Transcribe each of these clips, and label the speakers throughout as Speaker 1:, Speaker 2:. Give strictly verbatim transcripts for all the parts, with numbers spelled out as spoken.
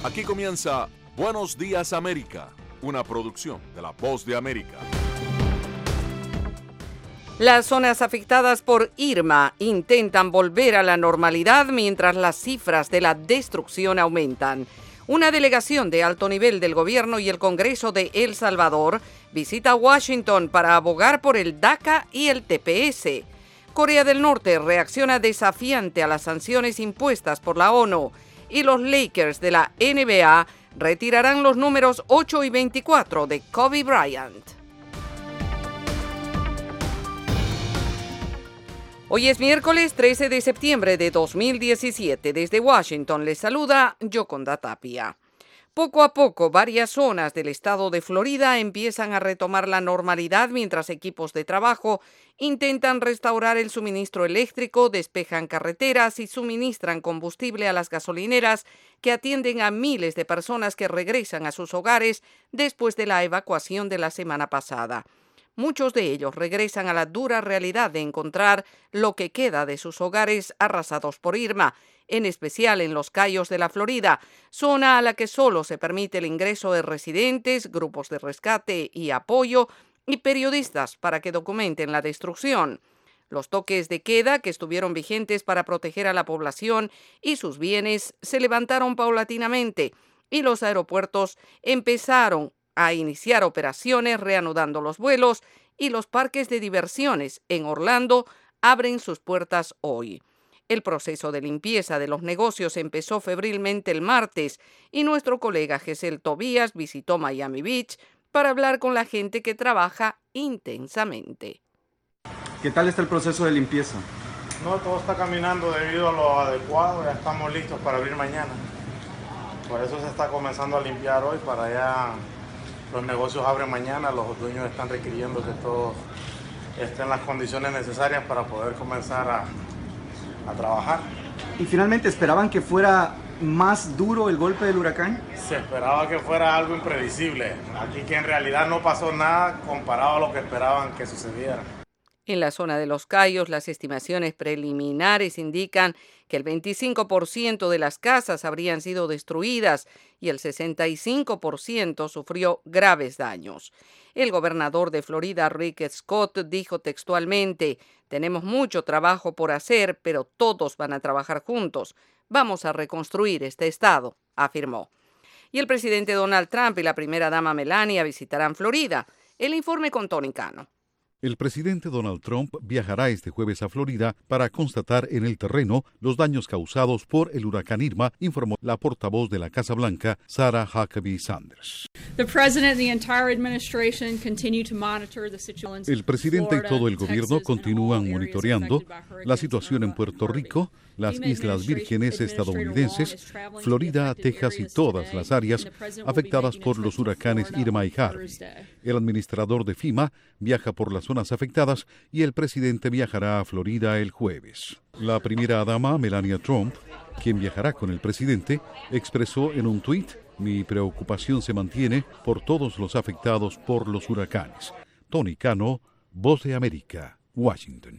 Speaker 1: Aquí comienza Buenos Días América, una producción de La Voz de América.
Speaker 2: Las zonas afectadas por Irma intentan volver a la normalidad mientras las cifras de la destrucción aumentan. Una delegación de alto nivel del gobierno y el Congreso de El Salvador visita Washington para abogar por el DACA y el T P S. Corea del Norte reacciona desafiante a las sanciones impuestas por la ONU y los Lakers de la N B A retirarán los números ocho y veinticuatro de Kobe Bryant. Hoy es miércoles trece de septiembre de dos mil diecisiete. Desde Washington les saluda Yoconda Tapia. Poco a poco, varias zonas del estado de Florida empiezan a retomar la normalidad mientras equipos de trabajo intentan restaurar el suministro eléctrico, despejan carreteras y suministran combustible a las gasolineras que atienden a miles de personas que regresan a sus hogares después de la evacuación de la semana pasada. Muchos de ellos regresan a la dura realidad de encontrar lo que queda de sus hogares arrasados por Irma, en especial en los Cayos de la Florida, zona a la que solo se permite el ingreso de residentes, grupos de rescate y apoyo y periodistas para que documenten la destrucción. Los toques de queda, que estuvieron vigentes para proteger a la población y sus bienes, se levantaron paulatinamente y los aeropuertos empezaron a iniciar operaciones reanudando los vuelos y los parques de diversiones en Orlando abren sus puertas hoy. El proceso de limpieza de los negocios empezó febrilmente el martes y nuestro colega Gesell Tobías visitó Miami Beach para hablar con la gente que trabaja intensamente.
Speaker 3: ¿Qué tal está el proceso de limpieza?
Speaker 4: No, todo está caminando debido a lo adecuado, ya estamos listos para abrir mañana. Por eso se está comenzando a limpiar hoy, para ya los negocios abren mañana, los dueños están requiriendo que todo esté en las condiciones necesarias para poder comenzar a, a trabajar.
Speaker 3: ¿Y finalmente esperaban que fuera más duro el golpe del huracán?
Speaker 4: Se esperaba que fuera algo impredecible, aquí que en realidad no pasó nada comparado a lo que esperaban que sucediera.
Speaker 2: En la zona de Los Cayos, las estimaciones preliminares indican que el veinticinco por ciento de las casas habrían sido destruidas y el sesenta y cinco por ciento sufrió graves daños. El gobernador de Florida, Rick Scott, dijo textualmente: «Tenemos mucho trabajo por hacer, pero todos van a trabajar juntos. Vamos a reconstruir este estado», afirmó. Y el presidente Donald Trump y la primera dama Melania visitarán Florida. El informe con Tony Cano.
Speaker 5: El presidente Donald Trump viajará este jueves a Florida para constatar en el terreno los daños causados por el huracán Irma, informó la portavoz de la Casa Blanca, Sarah Huckabee Sanders. El presidente y todo el gobierno continúan monitoreando la situación en Puerto Rico, las Islas Vírgenes estadounidenses, Florida, Texas y todas las áreas afectadas por los huracanes Irma y Harvey. El administrador de FEMA viaja por las zonas afectadas y el presidente viajará a Florida el jueves. La primera dama, Melania Trump, quien viajará con el presidente, expresó en un tuit: «Mi preocupación se mantiene por todos los afectados por los huracanes». Tony Cano, Voz de América, Washington.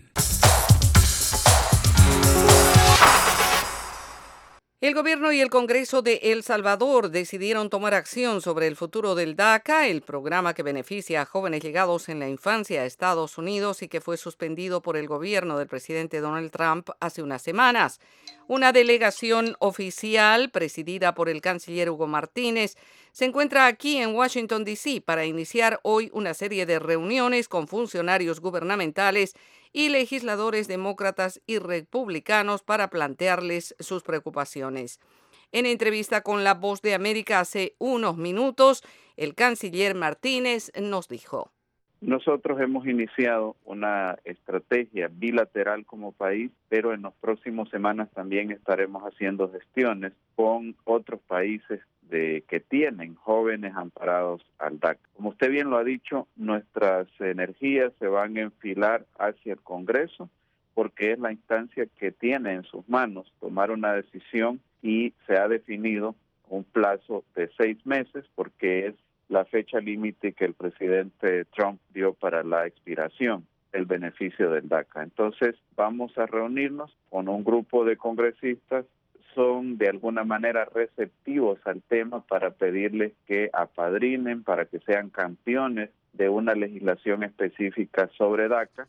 Speaker 2: El gobierno y el Congreso de El Salvador decidieron tomar acción sobre el futuro del DACA, el programa que beneficia a jóvenes llegados en la infancia a Estados Unidos y que fue suspendido por el gobierno del presidente Donald Trump hace unas semanas. Una delegación oficial presidida por el canciller Hugo Martínez se encuentra aquí en Washington, D C para iniciar hoy una serie de reuniones con funcionarios gubernamentales y legisladores demócratas y republicanos para plantearles sus preocupaciones. En entrevista con La Voz de América hace unos minutos, el canciller Martínez nos dijo:
Speaker 6: Nosotros hemos iniciado una estrategia bilateral como país, pero en las próximas semanas también estaremos haciendo gestiones con otros países de que tienen jóvenes amparados al DACA. Como usted bien lo ha dicho, nuestras energías se van a enfilar hacia el Congreso porque es la instancia que tiene en sus manos tomar una decisión y se ha definido un plazo de seis meses porque es la fecha límite que el presidente Trump dio para la expiración del beneficio del DACA. Entonces vamos a reunirnos con un grupo de congresistas son de alguna manera receptivos al tema para pedirles que apadrinen, para que sean campeones de una legislación específica sobre DACA.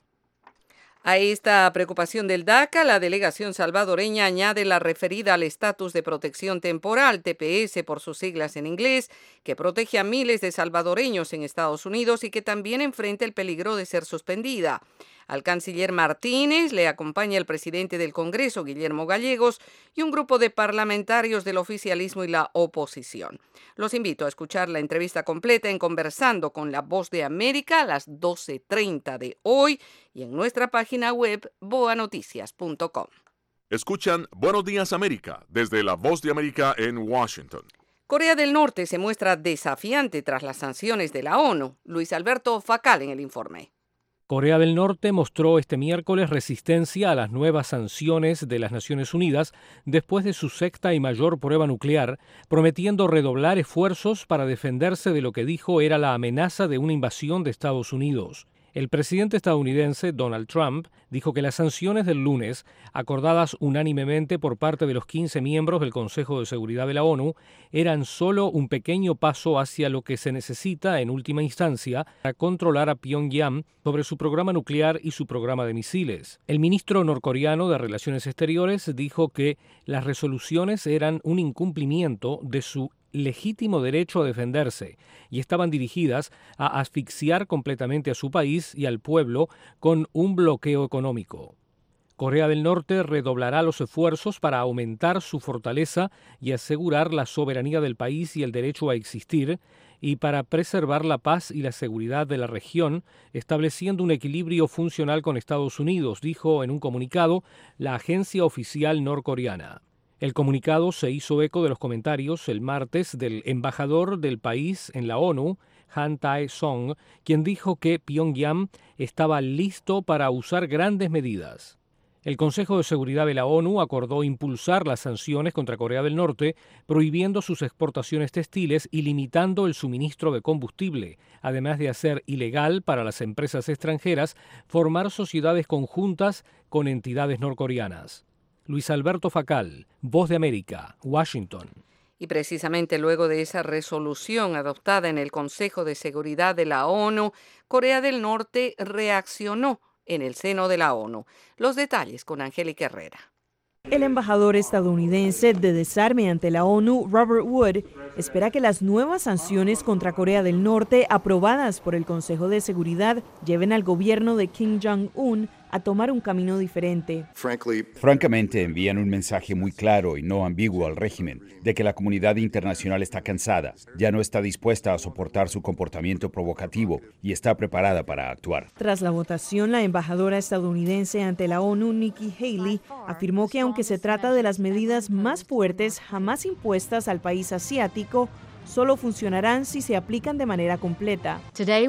Speaker 2: A esta preocupación del DACA, la delegación salvadoreña añade la referida al estatus de protección temporal, T P S por sus siglas en inglés, que protege a miles de salvadoreños en Estados Unidos y que también enfrenta el peligro de ser suspendida. Al canciller Martínez le acompaña el presidente del Congreso, Guillermo Gallegos, y un grupo de parlamentarios del oficialismo y la oposición. Los invito a escuchar la entrevista completa en Conversando con la Voz de América a las doce treinta de hoy y en nuestra página web boa noticias punto com.
Speaker 1: Escuchan Buenos Días América desde la Voz de América en Washington.
Speaker 2: Corea del Norte se muestra desafiante tras las sanciones de la ONU. Luis Alberto Facal en el informe.
Speaker 7: Corea del Norte mostró este miércoles resistencia a las nuevas sanciones de las Naciones Unidas después de su sexta y mayor prueba nuclear, prometiendo redoblar esfuerzos para defenderse de lo que dijo era la amenaza de una invasión de Estados Unidos. El presidente estadounidense Donald Trump dijo que las sanciones del lunes, acordadas unánimemente por parte de los quince miembros del Consejo de Seguridad de la ONU, eran solo un pequeño paso hacia lo que se necesita en última instancia para controlar a Pyongyang sobre su programa nuclear y su programa de misiles. El ministro norcoreano de Relaciones Exteriores dijo que las resoluciones eran un incumplimiento de su legítimo derecho a defenderse y estaban dirigidas a asfixiar completamente a su país y al pueblo con un bloqueo económico. Corea del Norte redoblará los esfuerzos para aumentar su fortaleza y asegurar la soberanía del país y el derecho a existir, y para preservar la paz y la seguridad de la región, estableciendo un equilibrio funcional con Estados Unidos, dijo en un comunicado la agencia oficial norcoreana. El comunicado se hizo eco de los comentarios el martes del embajador del país en la ONU, Han Tae-song, quien dijo que Pyongyang estaba listo para usar grandes medidas. El Consejo de Seguridad de la ONU acordó impulsar las sanciones contra Corea del Norte, prohibiendo sus exportaciones textiles y limitando el suministro de combustible, además de hacer ilegal para las empresas extranjeras formar sociedades conjuntas con entidades norcoreanas. Luis Alberto Facal, Voz de América, Washington.
Speaker 2: Y precisamente luego de esa resolución adoptada en el Consejo de Seguridad de la ONU, Corea del Norte reaccionó en el seno de la ONU. Los detalles con Angélica Herrera.
Speaker 8: El embajador estadounidense de desarme ante la ONU, Robert Wood, espera que las nuevas sanciones contra Corea del Norte aprobadas por el Consejo de Seguridad lleven al gobierno de Kim Jong-un a tomar un camino diferente.
Speaker 9: Francamente, envían un mensaje muy claro y no ambiguo al régimen de que la comunidad internacional está cansada, ya no está dispuesta a soportar su comportamiento provocativo y está preparada para actuar.
Speaker 8: Tras la votación, la embajadora estadounidense ante la ONU, Nikki Haley, afirmó que aunque se trata de las medidas más fuertes jamás impuestas al país asiático, solo funcionarán si se aplican de manera completa.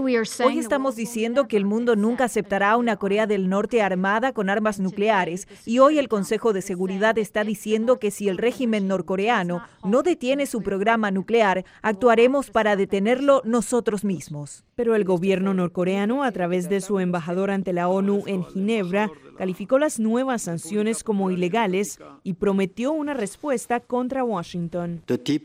Speaker 10: Hoy estamos diciendo que el mundo nunca aceptará una Corea del Norte armada con armas nucleares, y hoy el Consejo de Seguridad está diciendo que si el régimen norcoreano no detiene su programa nuclear, actuaremos para detenerlo nosotros mismos.
Speaker 8: Pero el gobierno norcoreano, a través de su embajador ante la ONU en Ginebra, calificó las nuevas sanciones como ilegales y prometió una respuesta contra Washington.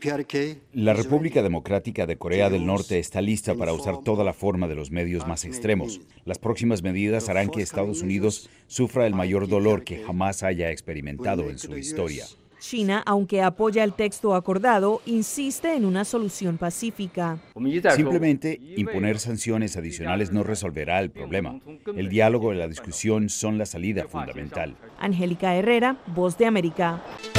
Speaker 9: La República Democrática de Corea del Norte está lista para usar toda la forma de los medios más extremos. Las próximas medidas harán que Estados Unidos sufra el mayor dolor que jamás haya experimentado en su historia.
Speaker 8: China, aunque apoya el texto acordado, insiste en una solución pacífica.
Speaker 9: Simplemente imponer sanciones adicionales no resolverá el problema. El diálogo y la discusión son la salida fundamental.
Speaker 8: Angélica Herrera, Voz de América.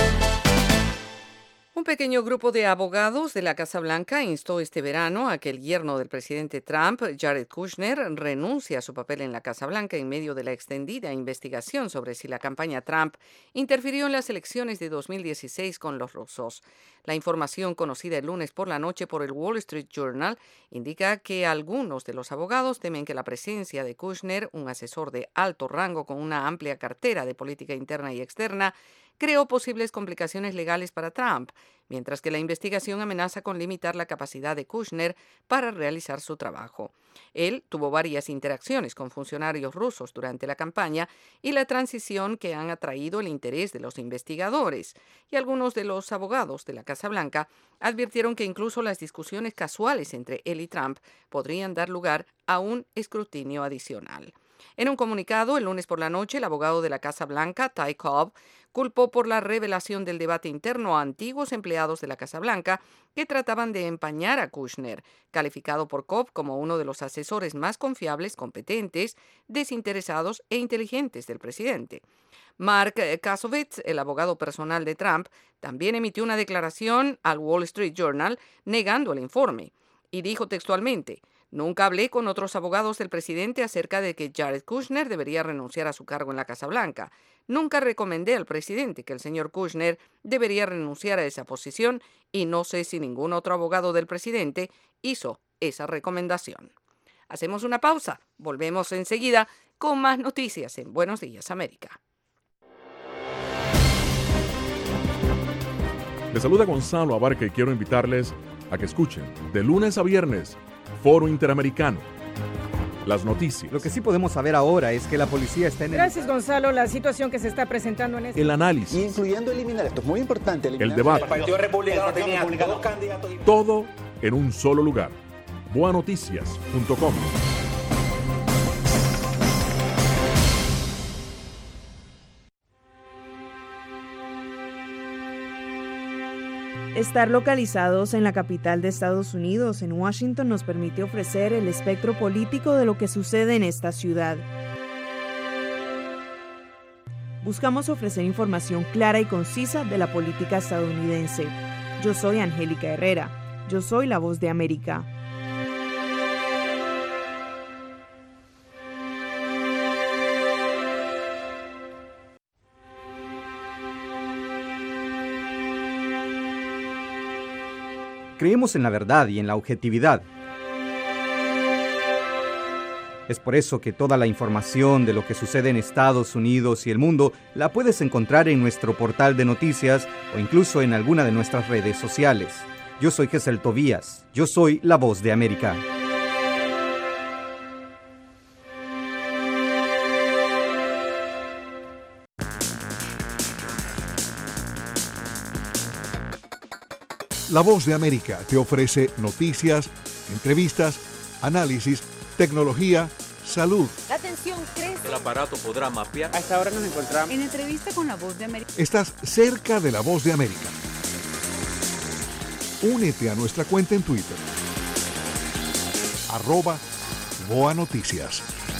Speaker 2: Un pequeño grupo de abogados de la Casa Blanca instó este verano a que el yerno del presidente Trump, Jared Kushner, renuncie a su papel en la Casa Blanca en medio de la extendida investigación sobre si la campaña Trump interfirió en las elecciones de dos mil dieciséis con los rusos. La información conocida el lunes por la noche por el Wall Street Journal indica que algunos de los abogados temen que la presencia de Kushner, un asesor de alto rango con una amplia cartera de política interna y externa, creó posibles complicaciones legales para Trump, mientras que la investigación amenaza con limitar la capacidad de Kushner para realizar su trabajo. Él tuvo varias interacciones con funcionarios rusos durante la campaña y la transición que han atraído el interés de los investigadores, y algunos de los abogados de la Casa Blanca advirtieron que incluso las discusiones casuales entre él y Trump podrían dar lugar a un escrutinio adicional. En un comunicado, el lunes por la noche, el abogado de la Casa Blanca, Ty Cobb, culpó por la revelación del debate interno a antiguos empleados de la Casa Blanca que trataban de empañar a Kushner, calificado por Cobb como uno de los asesores más confiables, competentes, desinteresados e inteligentes del presidente. Mark Kasovitz, el abogado personal de Trump, también emitió una declaración al Wall Street Journal negando el informe y dijo textualmente: "Nunca hablé con otros abogados del presidente acerca de que Jared Kushner debería renunciar a su cargo en la Casa Blanca. Nunca recomendé al presidente que el señor Kushner debería renunciar a esa posición y no sé si ningún otro abogado del presidente hizo esa recomendación". Hacemos una pausa. Volvemos enseguida con más noticias en Buenos Días, América.
Speaker 1: Les saluda Gonzalo Abarca y quiero invitarles a que escuchen de lunes a viernes Foro Interamericano. Las noticias.
Speaker 3: Lo que sí podemos saber ahora es que la policía está en el...
Speaker 11: Gracias, Gonzalo. La situación que se está presentando en este...
Speaker 1: El análisis.
Speaker 12: Incluyendo eliminar, esto es muy importante.
Speaker 1: El debate.
Speaker 12: El Partido Republicano tenía dos candidatos.
Speaker 1: Todo en un solo lugar. boa noticias punto com.
Speaker 8: Estar localizados en la capital de Estados Unidos, en Washington, nos permite ofrecer el espectro político de lo que sucede en esta ciudad. Buscamos ofrecer información clara y concisa de la política estadounidense. Yo soy Angélica Herrera. Yo soy la Voz de América.
Speaker 3: Creemos en la verdad y en la objetividad. Es por eso que toda la información de lo que sucede en Estados Unidos y el mundo la puedes encontrar en nuestro portal de noticias o incluso en alguna de nuestras redes sociales. Yo soy Gesel Tobías. Yo soy la Voz de América.
Speaker 13: La Voz de América te ofrece noticias, entrevistas, análisis, tecnología, salud.
Speaker 14: La tensión crece.
Speaker 15: El aparato podrá mapear.
Speaker 16: A esta hora nos encontramos
Speaker 14: en entrevista con La Voz de América.
Speaker 13: Estás cerca de La Voz de América. Únete a nuestra cuenta en Twitter. Arroba Boa Noticias.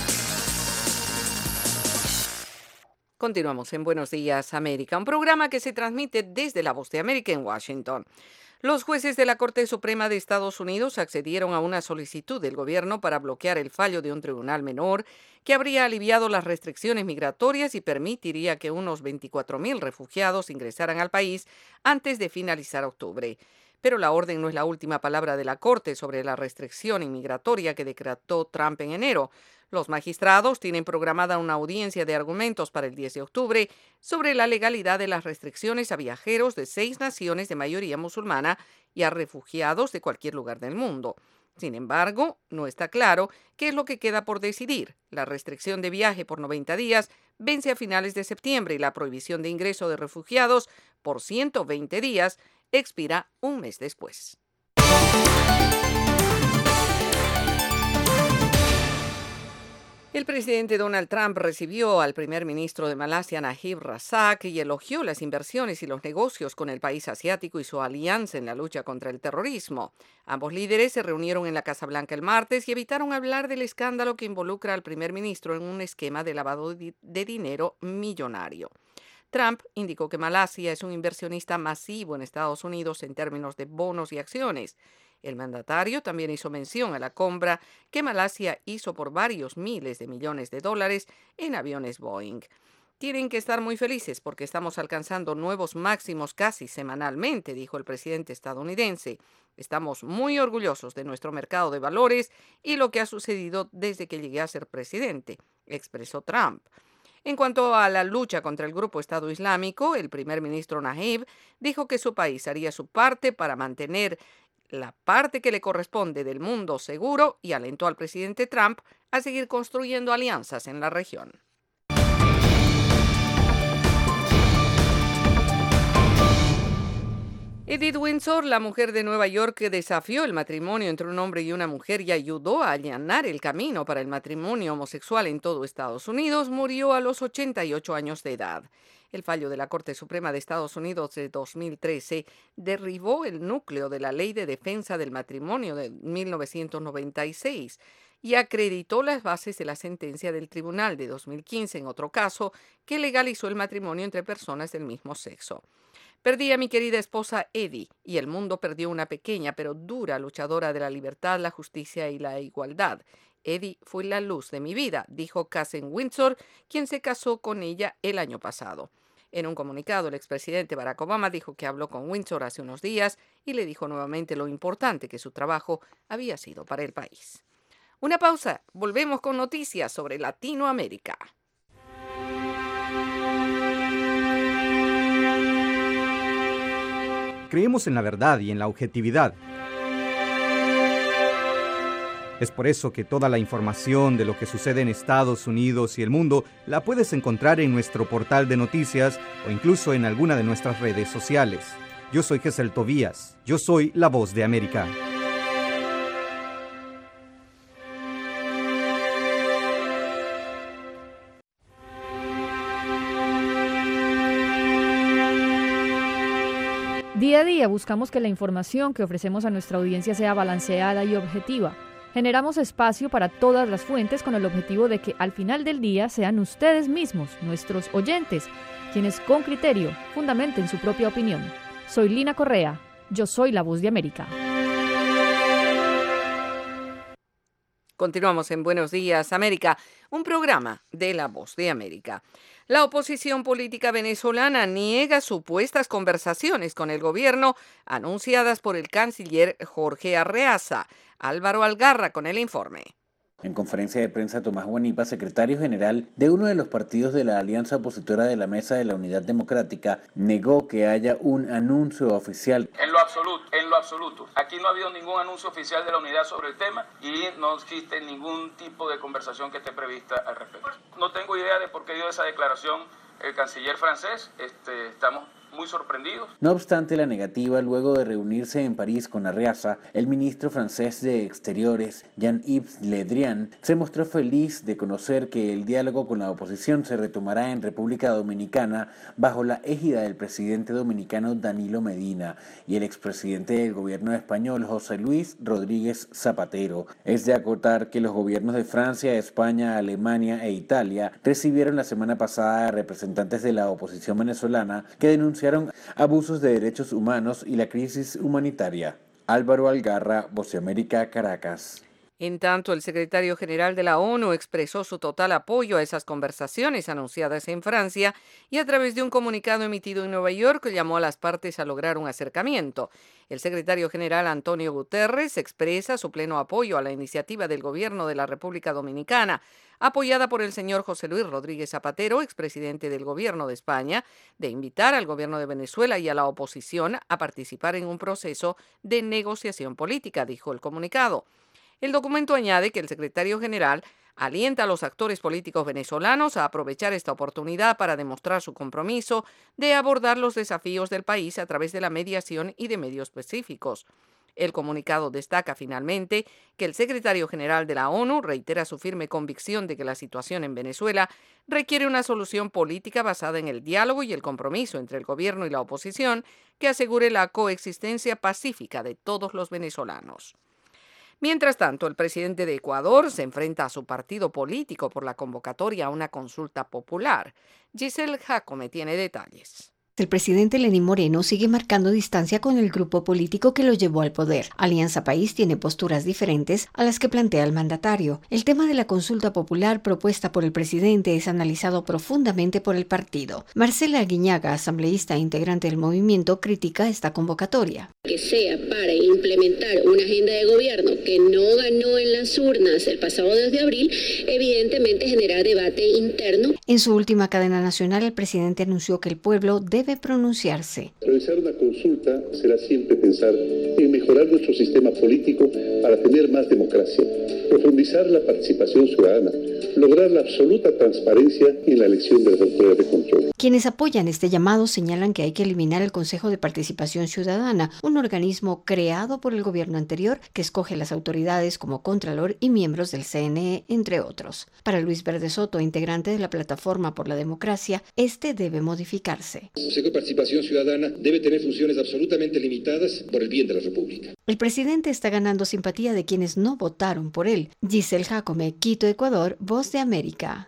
Speaker 2: Continuamos en Buenos Días, América, un programa que se transmite desde La Voz de América en Washington. Los jueces de la Corte Suprema de Estados Unidos accedieron a una solicitud del gobierno para bloquear el fallo de un tribunal menor que habría aliviado las restricciones migratorias y permitiría que unos veinticuatro mil refugiados ingresaran al país antes de finalizar octubre. Pero la orden no es la última palabra de la Corte sobre la restricción inmigratoria que decretó Trump en enero. Los magistrados tienen programada una audiencia de argumentos para el diez de octubre sobre la legalidad de las restricciones a viajeros de seis naciones de mayoría musulmana y a refugiados de cualquier lugar del mundo. Sin embargo, no está claro qué es lo que queda por decidir. La restricción de viaje por noventa días vence a finales de septiembre y la prohibición de ingreso de refugiados por ciento veinte días expira un mes después. El presidente Donald Trump recibió al primer ministro de Malasia, Najib Razak, y elogió las inversiones y los negocios con el país asiático y su alianza en la lucha contra el terrorismo. Ambos líderes se reunieron en la Casa Blanca el martes y evitaron hablar del escándalo que involucra al primer ministro en un esquema de lavado de dinero millonario. Trump indicó que Malasia es un inversionista masivo en Estados Unidos en términos de bonos y acciones. El mandatario también hizo mención a la compra que Malasia hizo por varios miles de millones de dólares en aviones Boeing. Tienen que estar muy felices porque estamos alcanzando nuevos máximos casi semanalmente, dijo el presidente estadounidense. Estamos muy orgullosos de nuestro mercado de valores y lo que ha sucedido desde que llegué a ser presidente, expresó Trump. En cuanto a la lucha contra el grupo Estado Islámico, el primer ministro Najib dijo que su país haría su parte para mantener la parte que le corresponde del mundo seguro y alentó al presidente Trump a seguir construyendo alianzas en la región. Edith Windsor, la mujer de Nueva York que desafió el matrimonio entre un hombre y una mujer y ayudó a allanar el camino para el matrimonio homosexual en todo Estados Unidos, murió a los ochenta y ocho años de edad. El fallo de la Corte Suprema de Estados Unidos de dos mil trece derribó el núcleo de la Ley de Defensa del Matrimonio de mil novecientos noventa y seis y acreditó las bases de la sentencia del Tribunal de dos mil quince en otro caso que legalizó el matrimonio entre personas del mismo sexo. Perdí a mi querida esposa Eddie y el mundo perdió una pequeña pero dura luchadora de la libertad, la justicia y la igualdad. Eddie fue la luz de mi vida, dijo Katherine Windsor, quien se casó con ella el año pasado. En un comunicado, el expresidente Barack Obama dijo que habló con Windsor hace unos días y le dijo nuevamente lo importante que su trabajo había sido para el país. Una pausa, volvemos con noticias sobre Latinoamérica.
Speaker 3: Creemos en la verdad y en la objetividad. Es por eso que toda la información de lo que sucede en Estados Unidos y el mundo la puedes encontrar en nuestro portal de noticias o incluso en alguna de nuestras redes sociales. Yo soy Gesell Tobías. Yo soy la Voz de América.
Speaker 15: Día a día buscamos que la información que ofrecemos a nuestra audiencia sea balanceada y objetiva. Generamos espacio para todas las fuentes con el objetivo de que al final del día sean ustedes mismos, nuestros oyentes, quienes con criterio fundamenten su propia opinión. Soy Lina Correa, yo soy la Voz de América.
Speaker 2: Continuamos en Buenos Días, América, un programa de La Voz de América. La oposición política venezolana niega supuestas conversaciones con el gobierno anunciadas por el canciller Jorge Arreaza. Álvaro Algarra con el informe.
Speaker 16: En conferencia de prensa, Tomás Guanipa, secretario general de uno de los partidos de la alianza opositora de la Mesa de la Unidad Democrática, negó que haya un anuncio oficial.
Speaker 17: En lo absoluto, en lo absoluto. Aquí no ha habido ningún anuncio oficial de la unidad sobre el tema y no existe ningún tipo de conversación que esté prevista al respecto. No tengo idea de por qué dio esa declaración el canciller francés. Este, estamos muy sorprendidos.
Speaker 16: No obstante la negativa, luego de reunirse en París con Arreaza, el ministro francés de Exteriores, Jean-Yves Le Drian, se mostró feliz de conocer que el diálogo con la oposición se retomará en República Dominicana bajo la égida del presidente dominicano Danilo Medina y el expresidente del gobierno español José Luis Rodríguez Zapatero. Es de acotar que los gobiernos de Francia, España, Alemania e Italia recibieron la semana pasada a representantes de la oposición venezolana que denunciaron abusos de derechos humanos y la crisis humanitaria. Álvaro Algarra, Voz de América, Caracas.
Speaker 2: En tanto, el secretario general de la ONU expresó su total apoyo a esas conversaciones anunciadas en Francia y a través de un comunicado emitido en Nueva York llamó a las partes a lograr un acercamiento. El secretario general Antonio Guterres expresa su pleno apoyo a la iniciativa del gobierno de la República Dominicana, apoyada por el señor José Luis Rodríguez Zapatero, expresidente del gobierno de España, de invitar al gobierno de Venezuela y a la oposición a participar en un proceso de negociación política, dijo el comunicado. El documento añade que el secretario general alienta a los actores políticos venezolanos a aprovechar esta oportunidad para demostrar su compromiso de abordar los desafíos del país a través de la mediación y de medios específicos. El comunicado destaca finalmente que el secretario general de la ONU reitera su firme convicción de que la situación en Venezuela requiere una solución política basada en el diálogo y el compromiso entre el gobierno y la oposición que asegure la coexistencia pacífica de todos los venezolanos. Mientras tanto, el presidente de Ecuador se enfrenta a su partido político por la convocatoria a una consulta popular. Giselle Jacome tiene detalles.
Speaker 18: El presidente Lenín Moreno sigue marcando distancia con el grupo político que lo llevó al poder. Alianza País tiene posturas diferentes a las que plantea el mandatario. El tema de la consulta popular propuesta por el presidente es analizado profundamente por el partido. Marcela Aguiñaga, asambleísta e integrante del movimiento, critica esta convocatoria.
Speaker 19: Que sea para implementar una agenda de gobierno que no ganó en las urnas el pasado dos de abril, evidentemente genera debate interno.
Speaker 18: En su última cadena nacional, el presidente anunció que el pueblo debe debe pronunciarse.
Speaker 20: Realizar una consulta será siempre pensar en mejorar nuestro sistema político para tener más democracia, profundizar la participación ciudadana, lograr la absoluta transparencia en la elección de las autoridades de control.
Speaker 18: Quienes apoyan este llamado señalan que hay que eliminar el Consejo de Participación Ciudadana, un organismo creado por el gobierno anterior que escoge las autoridades como contralor y miembros del C N E, entre otros. Para Luis Verde Soto, integrante de la Plataforma por la Democracia, este debe modificarse.
Speaker 21: El Consejo de Participación Ciudadana debe tener funciones absolutamente limitadas por el bien de la República.
Speaker 18: El presidente está ganando simpatía de quienes no votaron por él. Giselle Jacome, Quito, Ecuador, Voz de América.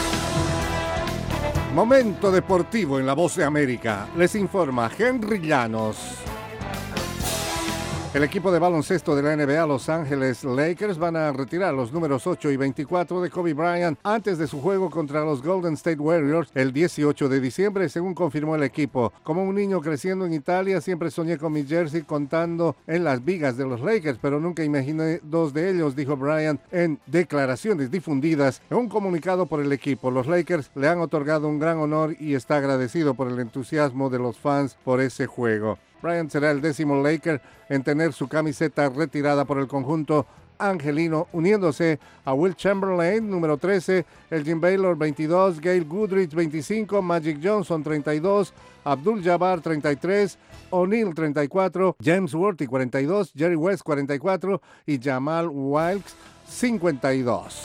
Speaker 22: Momento deportivo en La Voz de América. Les informa Henry Llanos. El equipo de baloncesto de la N B A, Los Ángeles Lakers, van a retirar los números ocho y veinticuatro de Kobe Bryant antes de su juego contra los Golden State Warriors el dieciocho de diciembre, según confirmó el equipo. Como un niño creciendo en Italia, siempre soñé con mi jersey contando en las vigas de los Lakers, pero nunca imaginé dos de ellos, dijo Bryant en declaraciones difundidas en un comunicado por el equipo. Los Lakers le han otorgado un gran honor y está agradecido por el entusiasmo de los fans por ese juego. Bryant será el décimo Laker en tener su camiseta retirada por el conjunto angelino, uniéndose a Will Chamberlain, número trece, Elgin Baylor, veintidós, Gail Goodrich, veinticinco, Magic Johnson, treinta y dos, Abdul Jabbar, treinta y tres, O'Neal, treinta y cuatro, James Worthy, cuarenta y dos, Jerry West, cuarenta y cuatro y Jamal Wilkes, cincuenta y dos.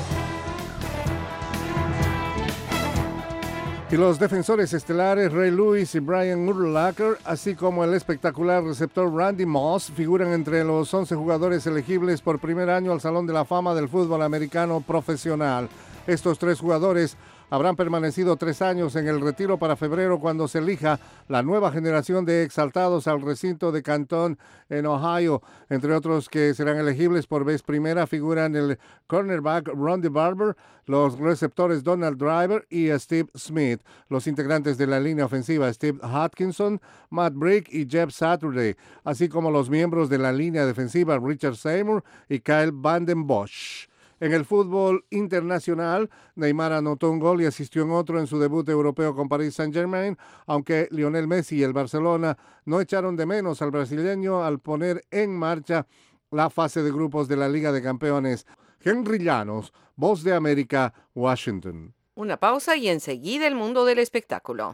Speaker 22: Y los defensores estelares Ray Lewis y Brian Urlacher, así como el espectacular receptor Randy Moss, figuran entre los once jugadores elegibles por primer año al Salón de la Fama del Fútbol Americano Profesional. Estos tres jugadores habrán permanecido tres años en el retiro para febrero, cuando se elija la nueva generación de exaltados al recinto de Canton en Ohio. Entre otros que serán elegibles por vez primera figuran el cornerback Rondy Barber, los receptores Donald Driver y Steve Smith, los integrantes de la línea ofensiva Steve Hodgkinson, Matt Brick y Jeff Saturday, así como los miembros de la línea defensiva Richard Seymour y Kyle Vanden Bosch. En el fútbol internacional, Neymar anotó un gol y asistió en otro en su debut europeo con Paris Saint-Germain, aunque Lionel Messi y el Barcelona no echaron de menos al brasileño al poner en marcha la fase de grupos de la Liga de Campeones. Henry Llanos, Voz de América, Washington.
Speaker 2: Una pausa y enseguida el mundo del espectáculo.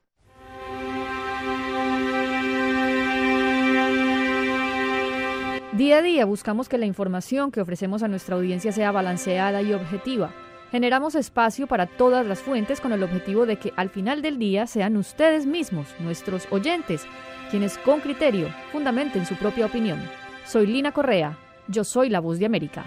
Speaker 15: Día a día buscamos que la información que ofrecemos a nuestra audiencia sea balanceada y objetiva. Generamos espacio para todas las fuentes con el objetivo de que al final del día sean ustedes mismos, nuestros oyentes, quienes con criterio fundamenten su propia opinión. Soy Lina Correa, yo soy la Voz de América.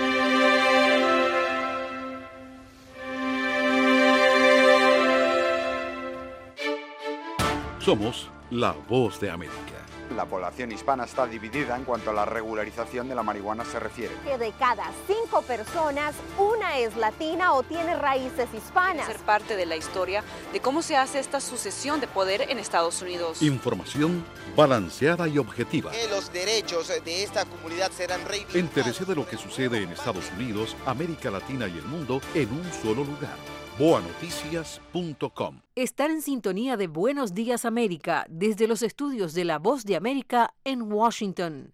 Speaker 5: Somos la Voz de América.
Speaker 23: La población hispana está dividida en cuanto a la regularización de la marihuana se refiere.
Speaker 24: Que de cada cinco personas, una es latina o tiene raíces hispanas.
Speaker 25: Ser parte de la historia de cómo se hace esta sucesión de poder en Estados Unidos.
Speaker 5: Información balanceada y objetiva.
Speaker 26: Que los derechos de esta comunidad serán reivindicados.
Speaker 5: Entérese de lo que sucede en Estados Unidos, América Latina y el mundo en un solo lugar. boa noticias punto com.
Speaker 27: Estar en sintonía de Buenos Días América desde los estudios de La Voz de América en Washington.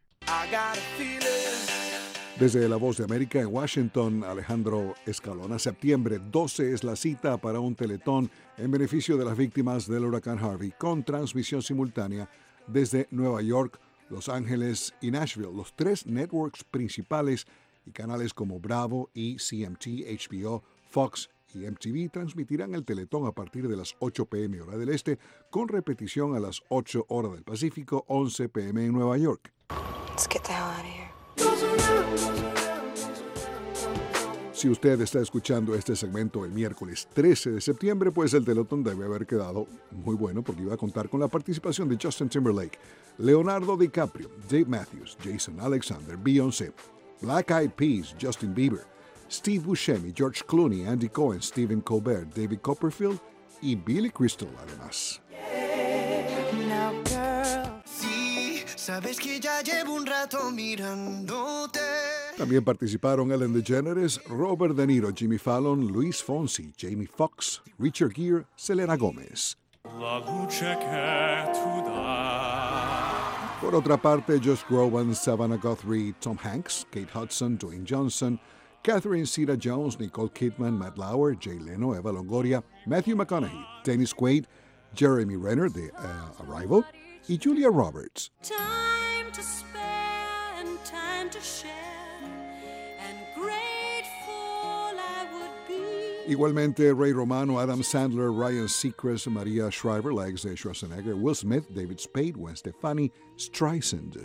Speaker 13: Desde La Voz de América en Washington, Alejandro Escalona. Septiembre doce es la cita para un teletón en beneficio de las víctimas del huracán Harvey, con transmisión simultánea desde Nueva York, Los Ángeles y Nashville. Los tres networks principales y canales como Bravo, E, C M T, H B O, Fox y M T V transmitirán el Teletón a partir de las ocho p m hora del este, con repetición a las ocho horas del Pacífico, once p m en Nueva York.
Speaker 25: Let's get the hell out of here.
Speaker 13: Si usted está escuchando este segmento el miércoles trece de septiembre, pues el Teletón debe haber quedado muy bueno porque iba a contar con la participación de Justin Timberlake, Leonardo DiCaprio, Dave Matthews, Jason Alexander, Beyoncé, Black Eyed Peas, Justin Bieber, Steve Buscemi, George Clooney, Andy Cohen, Stephen Colbert, David Copperfield y Billy Crystal además.
Speaker 4: Now, girl, sí, sabes que ya llevo un rato mirándote.
Speaker 13: También participaron Ellen DeGeneres, Robert De Niro, Jimmy Fallon, Luis Fonsi, Jamie Foxx, Richard Gere, Selena Gomez.
Speaker 6: La luce che tu dai.
Speaker 13: Por otra parte, Josh Groban, Savannah Guthrie, Tom Hanks, Kate Hudson, Dwayne Johnson, Catherine Zeta-Jones, Nicole Kidman, Matt Lauer, Jay Leno, Eva Longoria, Matthew McConaughey, Dennis Quaid, Jeremy Renner de uh, Arrival y Julia Roberts.
Speaker 4: Time to spend, time to share, and grateful I would be.
Speaker 13: Igualmente, Ray Romano, Adam Sandler, Ryan Seacrest, Maria Shriver, la ex de Schwarzenegger, Will Smith, David Spade, Gwen Stefani, Streisand.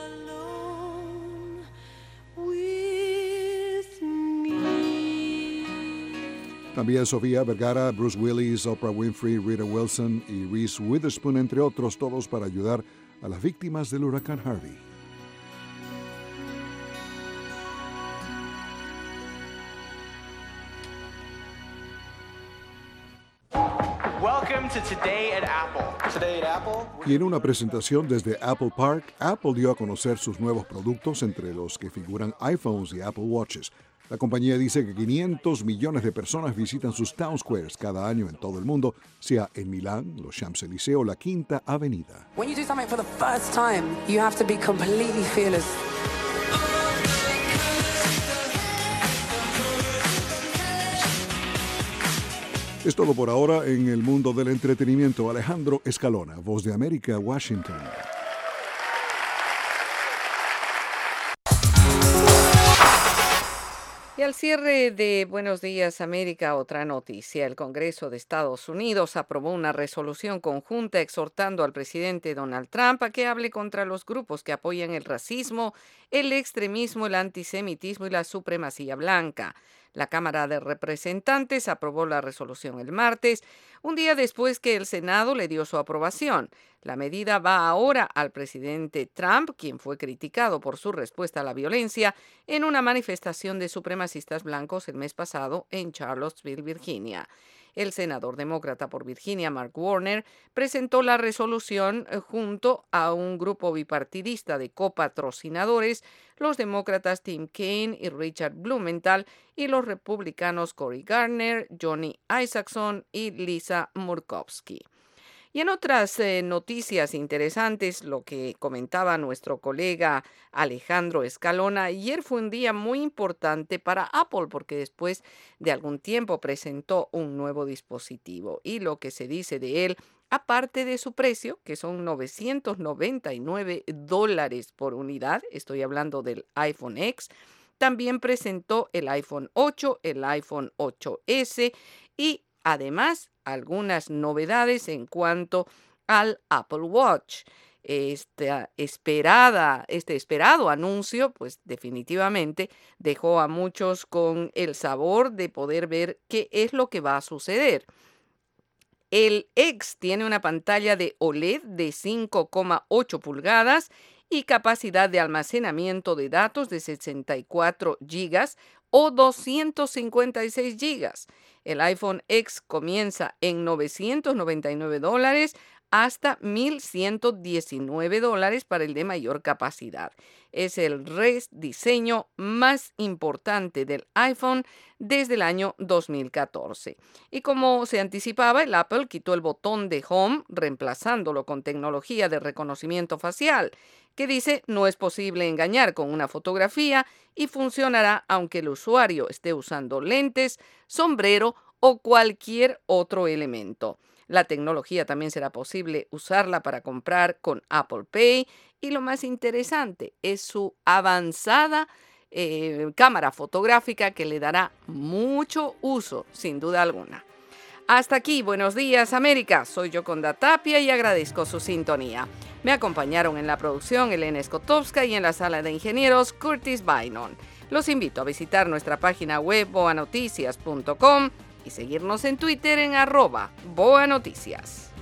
Speaker 13: También Sofía Vergara, Bruce Willis, Oprah Winfrey, Rita Wilson y Reese Witherspoon, entre otros, todos para ayudar a las víctimas del huracán Harvey.
Speaker 7: Welcome to Today at Apple. Today at Apple.
Speaker 13: Y en una presentación desde Apple Park, Apple dio a conocer sus nuevos productos, entre los que figuran iPhones y Apple Watches. La compañía dice que quinientos millones de personas visitan sus Town Squares cada año en todo el mundo, sea en Milán, los Champs-Élysées o la Quinta Avenida.
Speaker 9: When you do something for the first time, you have to be completely fearless.
Speaker 13: Es todo por ahora en el mundo del entretenimiento. Alejandro Escalona, Voz de América, Washington.
Speaker 2: Y al cierre de Buenos Días América, otra noticia. El Congreso de Estados Unidos aprobó una resolución conjunta exhortando al presidente Donald Trump a que hable contra los grupos que apoyan el racismo, el extremismo, el antisemitismo y la supremacía blanca. La Cámara de Representantes aprobó la resolución el martes, un día después que el Senado le dio su aprobación. La medida va ahora al presidente Trump, quien fue criticado por su respuesta a la violencia en una manifestación de supremacistas blancos el mes pasado en Charlottesville, Virginia. El senador demócrata por Virginia, Mark Warner, presentó la resolución junto a un grupo bipartidista de copatrocinadores, los demócratas Tim Kaine y Richard Blumenthal, y los republicanos Cory Gardner, Johnny Isakson y Lisa Murkowski. Y en otras eh, noticias interesantes, lo que comentaba nuestro colega Alejandro Escalona, ayer fue un día muy importante para Apple porque después de algún tiempo presentó un nuevo dispositivo y lo que se dice de él, aparte de su precio, que son novecientos noventa y nueve dólares por unidad, estoy hablando del iPhone X, también presentó el iPhone ocho, el iPhone ocho ese y además algunas novedades en cuanto al Apple Watch. Esta esperada, este esperado anuncio, pues definitivamente dejó a muchos con el sabor de poder ver qué es lo que va a suceder. El X tiene una pantalla de O L E D de cinco coma ocho pulgadas y capacidad de almacenamiento de datos de sesenta y cuatro gigas o doscientos cincuenta y seis gigas. El iPhone X comienza en novecientos noventa y nueve dólares hasta mil ciento diecinueve dólares para el de mayor capacidad. Es el rediseño más importante del iPhone desde el año dos mil catorce. Y como se anticipaba, el Apple quitó el botón de Home, reemplazándolo con tecnología de reconocimiento facial, que dice no es posible engañar con una fotografía y funcionará aunque el usuario esté usando lentes, sombrero o cualquier otro elemento. La tecnología también será posible usarla para comprar con Apple Pay y lo más interesante es su avanzada eh, cámara fotográfica que le dará mucho uso, sin duda alguna. Hasta aquí, Buenos Días América. Soy Yoconda Tapia y agradezco su sintonía. Me acompañaron en la producción Elena Skotowska y en la sala de ingenieros Curtis Bynum. Los invito a visitar nuestra página web boa noticias punto com y seguirnos en Twitter en arroba boanoticias.